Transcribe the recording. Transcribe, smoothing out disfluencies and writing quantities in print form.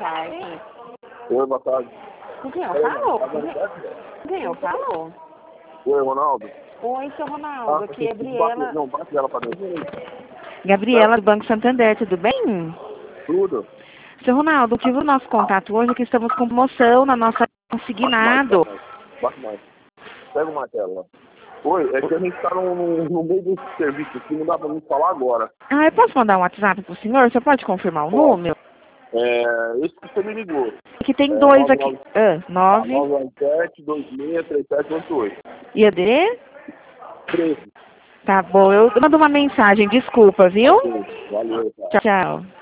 tarde. Oi, boa tarde. Com quem eu falo? Com quem eu falo? Oi, Ronaldo. Oi, seu Ronaldo, aqui é Gabriela. Não, bate ela pra dentro. Gabriela do Banco Santander, tudo bem? Tudo. Seu Ronaldo, o motivo do nosso contato hoje é que estamos com promoção na nossa consignado. Bate mais. Pega o martelo lá. Oi, é que a gente tá no meio do serviço aqui, não dá pra me falar agora. Ah, eu posso mandar um WhatsApp pro senhor? Você pode confirmar o número? Esse que você me ligou. Aqui tem dois aqui. 9. 997-263788. E AD? 13. Tá bom, eu mando uma mensagem, desculpa, viu? Valeu, cara. Tchau.